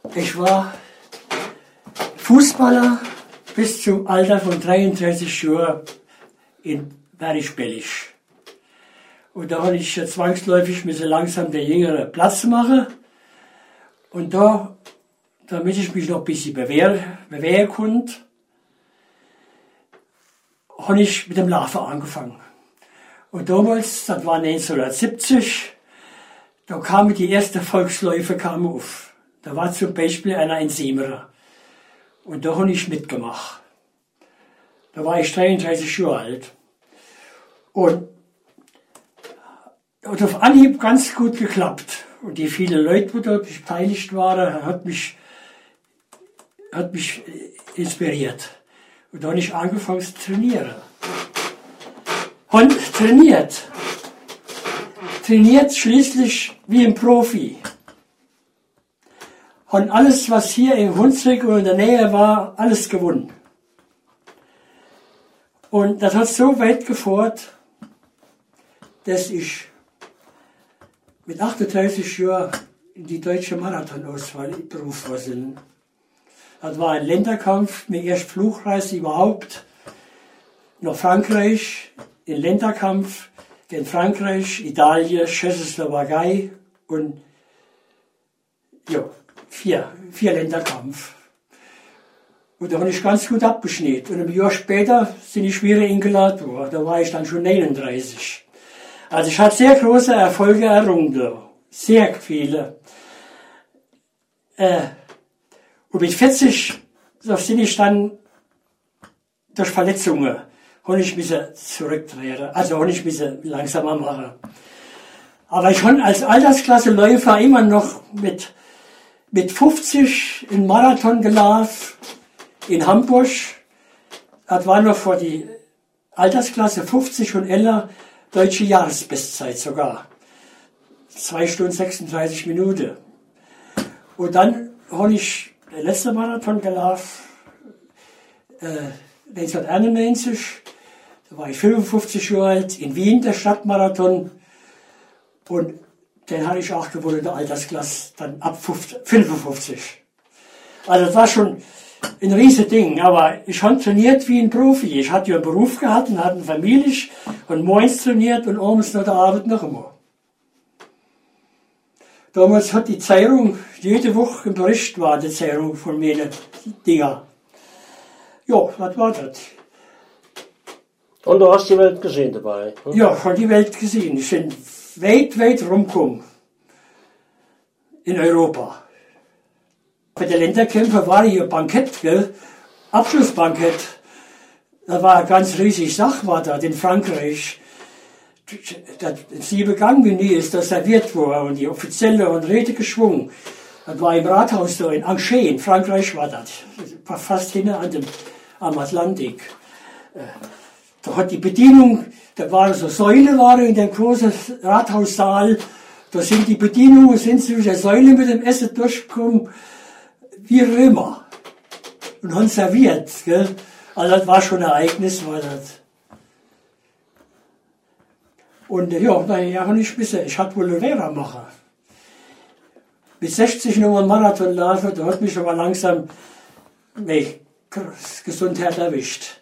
Ich war Fußballer bis zum Alter von 33 Jahren in Bergisch-Bellisch. Und da habe ich zwangsläufig langsam der Jüngere Platz machen. Und da, damit ich mich noch ein bisschen bewähren konnte, habe ich mit dem Laufen angefangen. Und damals, das war 1970, da kamen die ersten Volksläufe auf. Da war zum Beispiel einer in Semerer. Und da habe ich mitgemacht. Da war ich 33 Jahre alt. Und auf Anhieb ganz gut geklappt. Und die vielen Leute, die dort beteiligt waren, hat mich inspiriert. Und da habe ich angefangen zu trainieren. Und trainiert schließlich wie ein Profi. Und alles, was hier im Hunsrück und in der Nähe war, alles gewonnen. Und das hat so weit gefordert, dass ich mit 38 Jahren in die deutsche Marathonauswahl berufen war. Das war ein Länderkampf, meine erste Flugreise überhaupt nach Frankreich, in Länderkampf gegen Frankreich, Italien, Tschechoslowakei und ja, vier Länderkampf. Und da habe ich ganz gut abgeschnitten. Und ein Jahr später sind die Schwere eingeladen worden. Da war ich dann schon 39. Also ich hatte sehr große Erfolge errungen da. Sehr viele. Und mit 40, so bin ich dann durch Verletzungen, habe ich mich zurückdrehen. Also habe ich mich langsamer machen. Aber ich habe als Altersklasseläufer immer noch mit 50 einen Marathon gelaufen in Hamburg. Das war noch vor die Altersklasse 50 und älter, deutsche Jahresbestzeit sogar. 2 Stunden 36 Minuten. Und dann habe ich den letzten Marathon gelaufen, 1991. Da war ich 55 Jahre alt, in Wien, der Stadtmarathon. Und den habe ich auch gewonnen, der Altersklasse, dann ab 55. Also das war schon ein riesiges Ding, aber ich habe trainiert wie ein Profi. Ich hatte ja einen Beruf gehabt und hatte eine Familie und morgens trainiert und abends nach der Arbeit noch einmal. Damals hat die Zeitung, jede Woche im Bericht war die Zeitung von mir, Dinger. Ja, das war das. Und du hast die Welt gesehen dabei? Hm? Ja, ich habe die Welt gesehen. Ich bin weit rumgekommen. In Europa. Bei der Länderkämpfer war hier Bankett, gell? Abschlussbankett. Da war eine ganz riesige Sache, war da in Frankreich. Das 7 Gang-Menü ist da serviert worden und die Offizielle und Rede geschwungen. Das war im Rathaus da in Angers, in Frankreich war das. Das war fast hinten am Atlantik. Da hat die Bedienung, da waren so Säule in dem großen Rathaussaal. Da sind die Bedienungen durch der Säule mit dem Essen durchgekommen, wie Römer. Und haben serviert, gell. Also das war schon ein Ereignis, war das. Und ja, naja, habe ich wissen, ich hatte wohl eine Lehrer machen. Mit 60 nochmal Marathon laufen, da hat mich aber langsam Gesundheit erwischt.